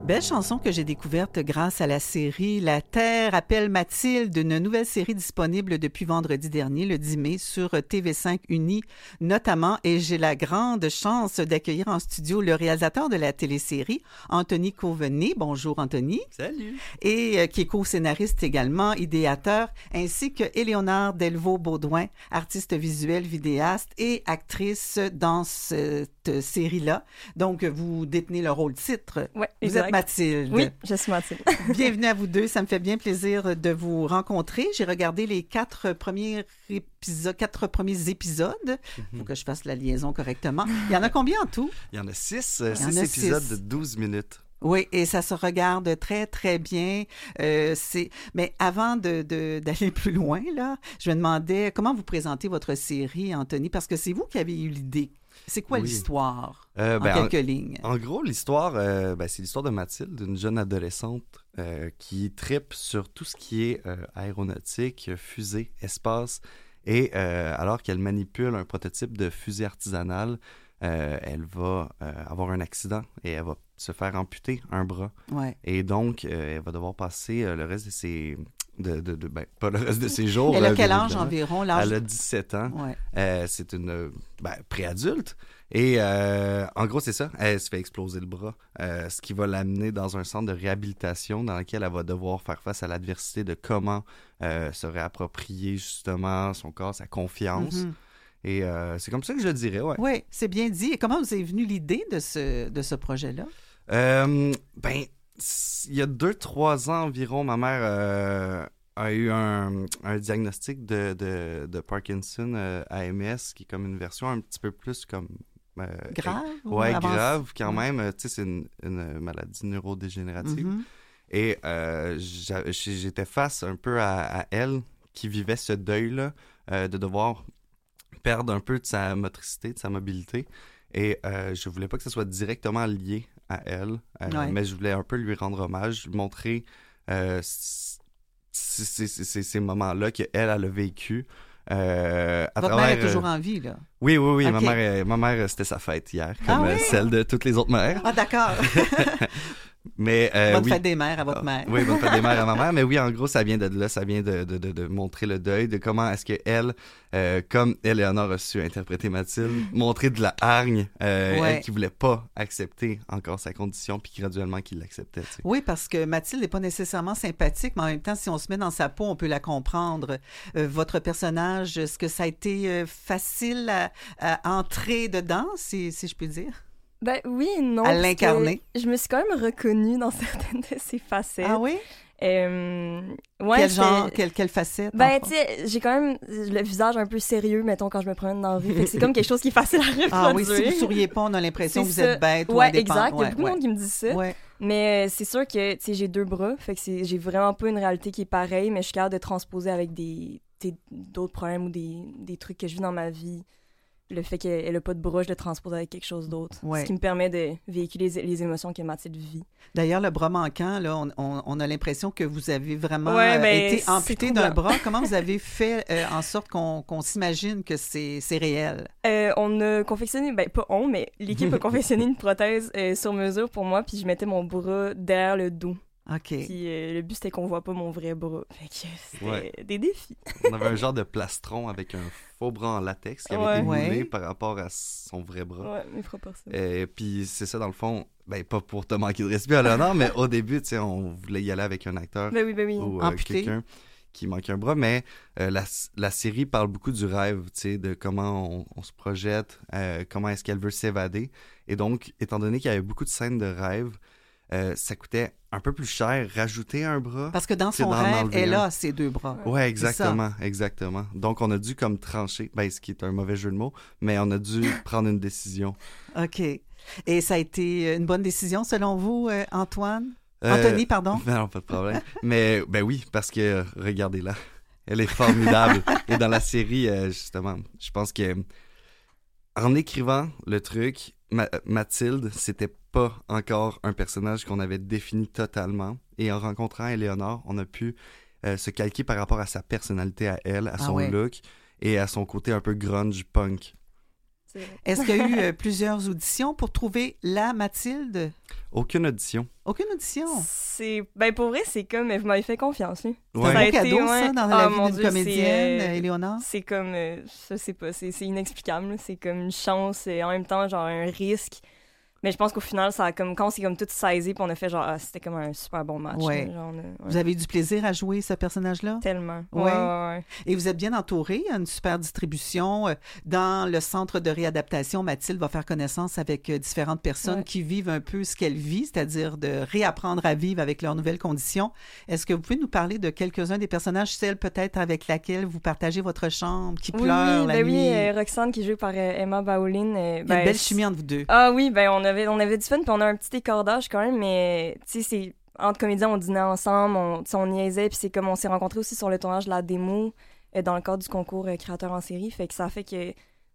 Belle chanson que j'ai découverte grâce à la série La Terre appelle Mathilde, une nouvelle série disponible depuis vendredi dernier, le 10 mai, sur TV5 Uni notamment. Et j'ai la grande chance d'accueillir en studio le réalisateur de la télésérie, Anthony Coveney. Bonjour Anthony. Salut. Et qui est co-scénariste également, idéateur, ainsi que Éléonore Delvaux-Baudouin, artiste visuelle, vidéaste et actrice dans cette série-là. Donc, vous détenez le rôle titre. Oui, Vous êtes Mathilde. Oui, je suis Mathilde. Bienvenue à vous deux. Ça me fait bien plaisir de vous rencontrer. J'ai regardé les 4 premiers épisodes. Il faut que je fasse la liaison correctement. Il y en a combien en tout? Il y en a 6 épisodes de 12 minutes. Oui, et ça se regarde très, très bien. Mais avant d'aller plus loin, là, je me demandais comment vous présentez votre série, Anthony, parce que c'est vous qui avez eu l'idée. C'est quoi l'histoire, en quelques lignes? En gros, l'histoire, c'est l'histoire de Mathilde, une jeune adolescente qui tripe sur tout ce qui est aéronautique, fusée, espace. Et alors qu'elle manipule un prototype de fusée artisanale, elle va avoir un accident et elle va se faire amputer un bras. Ouais. Et donc, elle va devoir passer le reste de ses... pas le reste de ses jours. Elle a quel âge environ? Elle a 17 ans. Ouais. C'est une préadulte. Et en gros, c'est ça. Elle se fait exploser le bras, ce qui va l'amener dans un centre de réhabilitation dans lequel elle va devoir faire face à l'adversité de comment se réapproprier justement son corps, sa confiance. Mm-hmm. Et c'est comme ça que je le dirais, ouais. Oui, c'est bien dit. Et comment vous est venue l'idée de ce projet-là? Il y a 2-3 ans environ, ma mère a eu un diagnostic de Parkinson AMS, qui est comme une version un petit peu plus comme... grave? Ouais, grave quand même. Tu sais, c'est une maladie neurodégénérative. Mm-hmm. Et j'étais face un peu à elle qui vivait ce deuil-là, de devoir perdre un peu de sa motricité, de sa mobilité. Et je voulais pas que ce soit directement lié à elle, mais je voulais un peu lui rendre hommage, lui montrer ces moments-là qu'elle a vécu. Votre mère est toujours en vie, là? Oui. Okay. Ma mère, c'était sa fête hier, comme celle de toutes les autres mères. Ah, d'accord. Mais, bonne fête des mères à votre mère. Oui, bonne fête des mères à ma mère. Mais oui, en gros, ça vient de là, ça vient de montrer le deuil, de comment est-ce qu'elle, comme Éléonore a su interpréter Mathilde, montrer de la hargne, elle qui voulait pas accepter encore sa condition, puis graduellement qu'il l'acceptait. Tu sais. Oui, parce que Mathilde n'est pas nécessairement sympathique, mais en même temps, si on se met dans sa peau, on peut la comprendre. Votre personnage, est-ce que ça a été facile à entrer dedans, si je peux dire? Ben oui et non. À l'incarner. Je me suis quand même reconnue dans certaines de ses facettes. Ah oui? Ouais, quelle facette? Ben, tu sais, j'ai quand même le visage un peu sérieux, mettons, quand je me promène dans la rue. Fait que c'est comme quelque chose qui est facile à reproduire. Ah oui, si vous souriez pas, on a l'impression que vous êtes bête ou ouais, indépendant. Exact. Il y a beaucoup de monde qui me dit ça. Ouais. Mais c'est sûr que, tu sais, j'ai 2 bras. Fait que j'ai vraiment pas une réalité qui est pareille, mais je suis capable de transposer avec d'autres problèmes ou des trucs que je vis dans ma vie. Le fait qu'elle n'a pas de bras, je le transpose avec quelque chose d'autre. Ouais. Ce qui me permet de véhiculer les émotions que Mathilde vit. D'ailleurs, le bras manquant, là, on a l'impression que vous avez vraiment été amputé d'un bras. Comment vous avez fait en sorte qu'on s'imagine que c'est réel? On a confectionné, mais l'équipe a confectionné une prothèse sur mesure pour moi, puis je mettais mon bras derrière le dos. OK. Puis le but, c'était qu'on voit pas mon vrai bras. Fait que c'était des défis. On avait un genre de plastron avec un faux bras en latex qui avait été moulé par rapport à son vrai bras. Ouais, mes proportions. Puis c'est ça, dans le fond, pas pour te manquer de respect à l'honneur, mais au début, tu sais, on voulait y aller avec un acteur ou quelqu'un qui manque un bras, mais la série parle beaucoup du rêve, tu sais, de comment on se projette, comment est-ce qu'elle veut s'évader. Et donc, étant donné qu'il y avait beaucoup de scènes de rêve, ça coûtait un peu plus cher rajouter un bras. Parce que dans son rêve, elle a ses 2 bras. Ouais, exactement. Donc, on a dû comme trancher, ce qui est un mauvais jeu de mots, mais on a dû prendre une décision. OK. Et ça a été une bonne décision selon vous, Antoine? Anthony, pardon? Non, pas de problème. Mais oui, parce que, regardez-la, elle est formidable. Et dans la série, justement, je pense que en écrivant le truc, Mathilde, c'était pas encore un personnage qu'on avait défini totalement. Et en rencontrant Éléonore, on a pu se calquer par rapport à sa personnalité à elle, à son look et à son côté un peu grunge punk. Est-ce qu'il y a eu plusieurs auditions pour trouver la Mathilde? Aucune audition. Aucune audition? Pour vrai, c'est comme... Vous m'avez fait confiance, lui. C'est un beau cadeau, ça, dans la vie d'une comédienne, Éléonore? C'est comme... je sais pas, c'est inexplicable. C'est comme une chance et en même temps, genre, un risque. Mais je pense qu'au final, ça a comme, quand c'est comme tout saisi, puis on a fait genre, c'était comme un super bon match. Ouais. Là, genre, Vous avez eu du plaisir à jouer ce personnage-là? Tellement. Ouais. Et vous êtes bien entouré, une super distribution. Dans le centre de réadaptation, Mathilde va faire connaissance avec différentes personnes qui vivent un peu ce qu'elle vit, c'est-à-dire de réapprendre à vivre avec leurs nouvelles conditions. Est-ce que vous pouvez nous parler de quelques-uns des personnages, celle peut-être avec laquelle vous partagez votre chambre, qui pleure la nuit? Oui, Roxane, qui joue par Emma Bauline. Il y a une belle chimie entre vous deux. Ah oui, on avait du fun, puis on a un petit écartage quand même, mais tu sais, c'est entre comédiens, on dînait ensemble, on niaisait, puis c'est comme on s'est rencontrés aussi sur le tournage de la démo dans le cadre du concours créateur en série, fait que ça fait que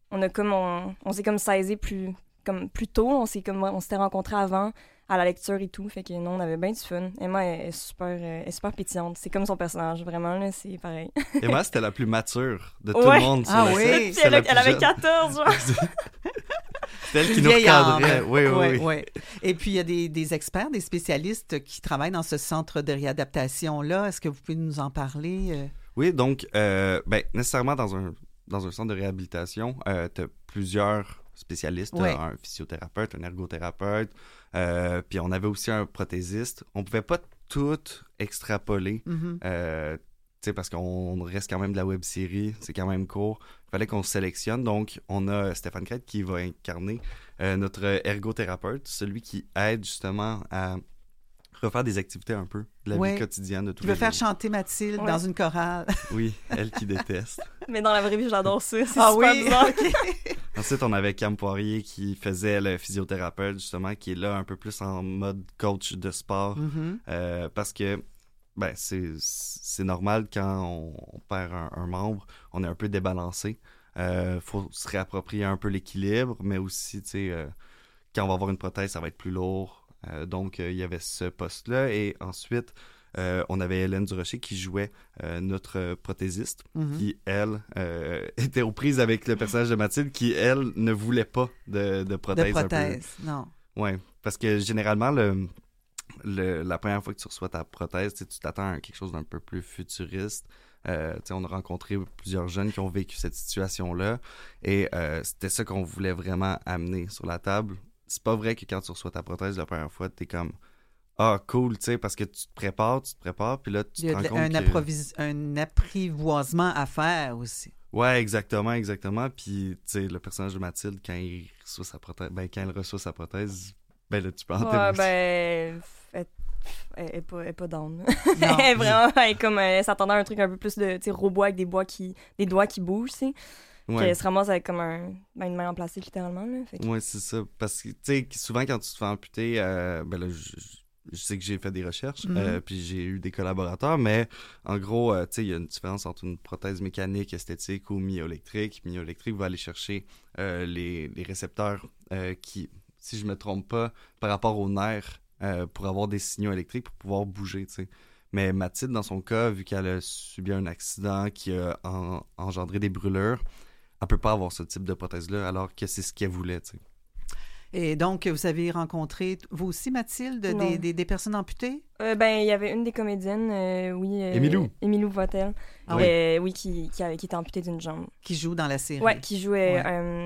on s'est comme saisi plus tôt, on s'était rencontrés avant à la lecture et tout, fait que nous on avait bien du fun. Emma est super pétillante, c'est comme son personnage, vraiment là, c'est pareil. Emma, c'était la plus mature de tout le monde sur le set. Puis elle avait 14 genre. C'est elle qui nous recadrait. Oui. Et puis, il y a des experts, des spécialistes qui travaillent dans ce centre de réadaptation-là. Est-ce que vous pouvez nous en parler? Oui, donc, nécessairement, dans un centre de réhabilitation, tu as plusieurs spécialistes. Un physiothérapeute, un ergothérapeute, puis on avait aussi un prothésiste. On pouvait pas tout extrapoler. Parce qu'on reste quand même de la web-série, c'est quand même court. Il fallait qu'on se sélectionne. Donc, on a Stéphane Crête qui va incarner notre ergothérapeute, celui qui aide justement à refaire des activités un peu de la vie quotidienne de tous les jours. Il veut faire chanter Mathilde dans une chorale. Oui, elle qui déteste. Mais dans la vraie vie, j'adore ça. C'est super bizarre. Ensuite, on avait Cam Poirier qui faisait le physiothérapeute, justement, qui est là un peu plus en mode coach de sport. Parce que c'est normal quand on perd un membre, on est un peu débalancé. Faut se réapproprier un peu l'équilibre, mais aussi, quand on va avoir une prothèse, ça va être plus lourd. Donc, il y avait ce poste-là. Et ensuite, on avait Hélène Durocher qui jouait notre prothésiste, qui, elle, était aux prises avec le personnage de Mathilde, qui, elle, ne voulait pas de prothèse. De prothèse, non. Oui, parce que généralement, la première fois que tu reçois ta prothèse, tu t'attends à quelque chose d'un peu plus futuriste. On a rencontré plusieurs jeunes qui ont vécu cette situation-là et c'était ça qu'on voulait vraiment amener sur la table. C'est pas vrai que quand tu reçois ta prothèse la première fois, t'es comme « Ah, cool », parce que tu te prépares, puis là, tu te rends compte un apprivoisement à faire aussi. Ouais, exactement. Puis, le personnage de Mathilde, quand il reçoit sa prothèse, quand elle reçoit sa prothèse, là, tu peux en témoigner. Elle est pas down. Elle est vraiment, elle s'attendait à un truc un peu plus de robot avec des doigts qui bougent, tu sais. Elle se ramasse avec comme une main emplacée littéralement. Oui, c'est ça. Parce que, souvent quand tu te fais amputer, là, je sais que j'ai fait des recherches, puis j'ai eu des collaborateurs, mais en gros, il y a une différence entre une prothèse mécanique, esthétique ou myoélectrique. Myoélectrique va aller chercher les récepteurs qui, si je me trompe pas, par rapport aux nerfs, pour avoir des signaux électriques pour pouvoir bouger, Mais Mathilde, dans son cas, vu qu'elle a subi un accident qui a engendré des brûlures, elle peut pas avoir ce type de prothèse-là, alors que c'est ce qu'elle voulait, Et donc, vous avez rencontré, vous aussi, Mathilde, des personnes amputées? Il y avait une des comédiennes, Émilou Voitel, qui était amputée d'une jambe. Qui joue dans la série. Oui, qui jouait...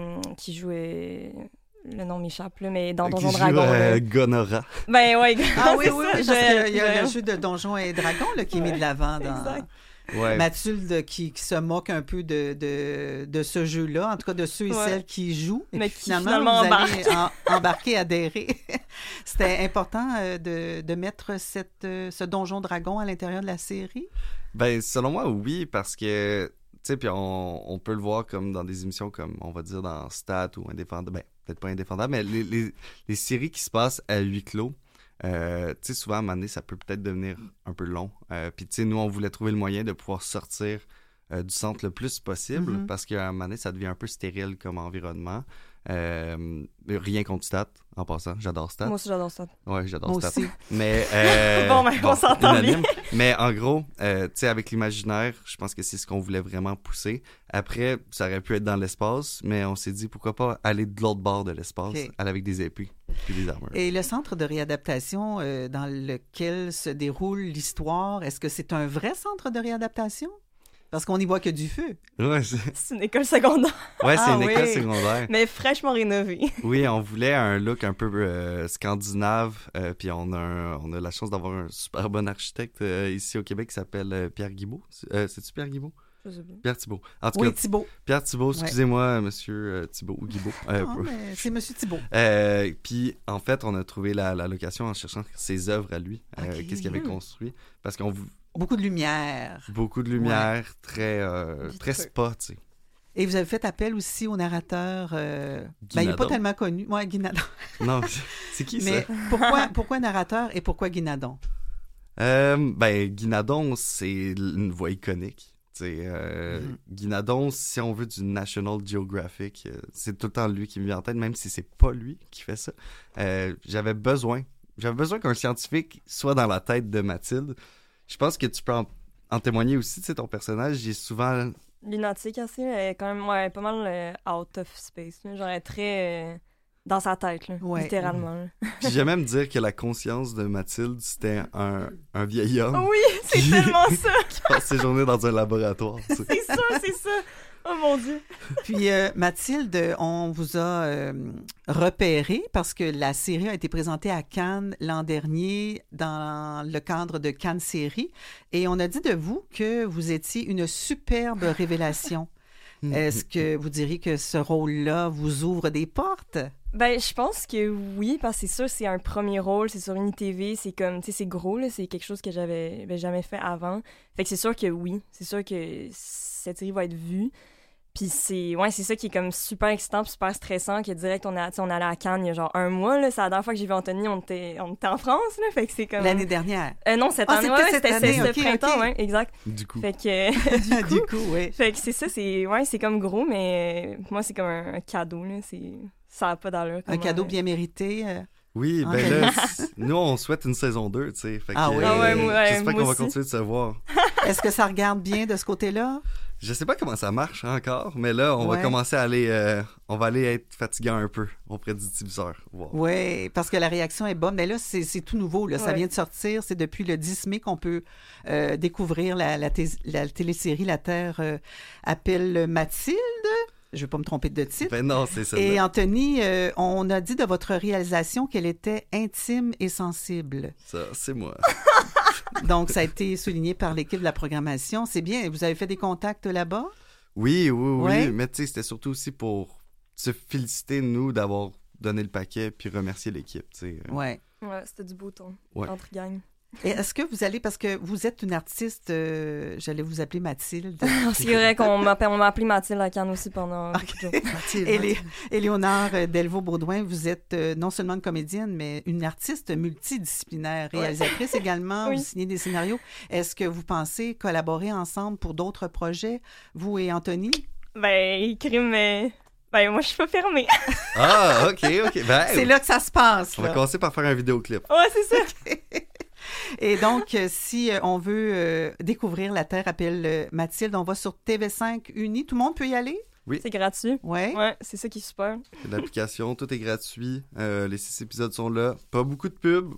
Le nom m'échappe, là, mais dans Donjons Dragons. Gonorrha. Ah oui, parce qu'il y a le jeu de Donjons et Dragons qui est mis de l'avant dans... Exact. Ouais. Mathilde qui se moque un peu de ce jeu-là, en tout cas de ceux et celles qui jouent. Mais qui finalement vous allez embarquer, adhérer. C'était important de mettre ce Donjon Dragon à l'intérieur de la série? Selon moi, oui, parce que, puis on peut le voir comme dans des émissions comme, on va dire, dans Stat ou Indéfendable. Peut-être pas Indéfendable, mais les séries qui se passent à huis clos, souvent, à un moment donné, ça peut peut-être devenir un peu long. Puis, nous, on voulait trouver le moyen de pouvoir sortir du centre le plus possible parce qu'à un moment donné, ça devient un peu stérile comme environnement. Rien contre Stat, en passant. J'adore Stat. Moi aussi, j'adore Stat. Ouais, j'adore Moi Stat. aussi. Mais, on s'entend bien. Mais en gros, tu sais, avec l'imaginaire, je pense que c'est ce qu'on voulait vraiment pousser. Après, ça aurait pu être dans l'espace, mais on s'est dit, pourquoi pas aller de l'autre bord de l'espace, aller avec des épées et des armures. Et le centre de réadaptation dans lequel se déroule l'histoire, est-ce que c'est un vrai centre de réadaptation? Parce qu'on n'y voit que du feu. Ouais, c'est une école secondaire. Ouais, c'est une école secondaire. Mais fraîchement rénovée. Oui, on voulait un look un peu scandinave. Puis on a la chance d'avoir un super bon architecte ici au Québec qui s'appelle Pierre Guibault. C'est-tu Pierre Guibault? Je sais pas. Pierre Thibault. En tout oui, cas, Thibault. Pierre Thibault, excusez-moi, monsieur Thibault ou Guibault. Mais c'est monsieur Thibault. Puis, en fait, on a trouvé la location en cherchant ses œuvres à lui. Qu'est-ce qu'il avait construit. Parce qu'on... Beaucoup de lumière. Beaucoup de lumière, très spa, tu sais. Et vous avez fait appel aussi au narrateur... il n'est pas tellement connu. Moi, Guinadon. Non, c'est qui ça? Mais pourquoi narrateur et pourquoi Guinadon? Guinadon, c'est une voix iconique. Guinadon, si on veut du National Geographic, c'est tout le temps lui qui me vient en tête, même si c'est pas lui qui fait ça. J'avais besoin qu'un scientifique soit dans la tête de Mathilde. Je pense que tu peux en témoigner aussi, tu sais, ton personnage, j'ai souvent... Lunatique aussi, elle est quand même pas mal out of space, là. Genre elle est très dans sa tête, là, littéralement. Puis j'aime même dire que la conscience de Mathilde, c'était un vieil homme. Oui, c'est tellement ça! Qui passe ses journées dans un laboratoire. C'est ça! Oh mon Dieu! Puis Mathilde, on vous a repéré parce que la série a été présentée à Cannes l'an dernier dans le cadre de Cannes Série et on a dit de vous que vous étiez une superbe révélation. Est-ce que vous diriez que ce rôle-là vous ouvre des portes? Ben, je pense que oui, parce que c'est sûr, c'est un premier rôle, c'est sur UniTV, c'est comme, tu sais, c'est gros, là, c'est quelque chose que j'avais jamais fait avant. Fait que c'est sûr que oui, c'est sûr que cette série va être vue. Puis c'est ça qui est comme super excitant, super stressant, que direct, on allait à Cannes il y a genre 1 mois, là, c'est la dernière fois que j'ai vu Anthony, on était en France, là, fait que c'est comme... L'année dernière? Non, cette année, c'était ce printemps, ouais, exact. Du coup. Fait que, du coup, oui. Fait que c'est ça, c'est comme gros, mais moi, c'est comme un cadeau, là, ça n'a pas d'allure. Un cadeau bien mérité. Oui, ben là, nous, on souhaite une saison 2, tu sais. Fait que, j'espère qu'on va continuer de se voir. Est-ce que ça regarde bien de ce côté-là? Je sais pas comment ça marche encore, mais là, on va commencer à aller... on va aller être fatigant un peu auprès du diffuseur. Wow. Oui, parce que la réaction est bonne. Mais là, c'est tout nouveau. Là. Ça vient de sortir. C'est depuis le 10 mai qu'on peut découvrir la télésérie La Terre appelle Mathilde. Je ne vais pas me tromper de titre. Ben non, c'est ça. Et Anthony, on a dit de votre réalisation qu'elle était intime et sensible. Ça, c'est moi. Donc, ça a été souligné par l'équipe de la programmation. C'est bien. Vous avez fait des contacts là-bas? Oui. Mais tu sais, c'était surtout aussi pour se féliciter, nous, d'avoir donné le paquet puis remercier l'équipe, tu sais. Ouais, c'était du beau ton entre gang. Et est-ce que vous allez, parce que vous êtes une artiste, j'allais vous appeler Mathilde. C'est vrai qu'on m'a appelé Mathilde à Cannes aussi pendant beaucoup de jours. Mathilde. Éléonore Delvaux-Baudouin, vous êtes non seulement une comédienne, mais une artiste multidisciplinaire, réalisatrice également, vous signez des scénarios. Est-ce que vous pensez collaborer ensemble pour d'autres projets, vous et Anthony? Ben, moi, je suis pas fermée. Ah, OK. Ben, c'est là que ça se passe. On va commencer par faire un vidéoclip. Ouais, c'est ça. Okay. Et donc, si on veut découvrir La Terre appelle Mathilde, on va sur TV5 Uni. Tout le monde peut y aller? Oui. C'est gratuit. Ouais, c'est ça qui est super. L'application, tout est gratuit. Les 6 épisodes sont là. Pas beaucoup de pubs.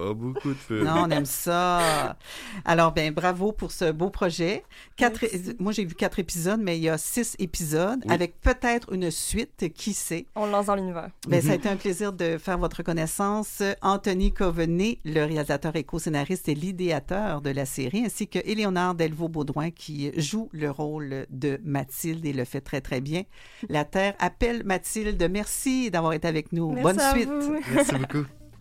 Non, on aime ça. Alors, bravo pour ce beau projet. Moi, j'ai vu 4 épisodes, mais il y a 6 épisodes avec peut-être une suite, qui sait. On le lance dans l'univers. Ça a été un plaisir de faire votre connaissance. Anthony Coveney, le réalisateur et co-scénariste et l'idéateur de la série, ainsi que Éléonore Delvaux-Baudouin qui joue le rôle de Mathilde et le fait très, très bien. La Terre appelle Mathilde. Merci d'avoir été avec nous. Merci Bonne suite. Vous. Merci beaucoup.